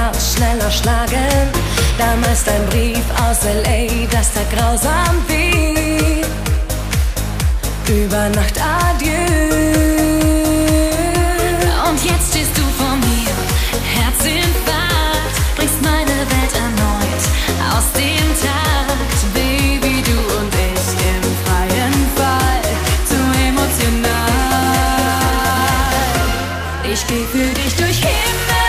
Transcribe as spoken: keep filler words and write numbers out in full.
Herz schneller schlagen. Damals dein Brief aus L A, das tat grausam weh. Über Nacht adieu. Und jetzt stehst du vor mir, Herzinfarkt, bringst meine Welt erneut aus dem Takt. Baby, du und ich im freien Fall, zu emotional. Ich geh für dich durch Himmel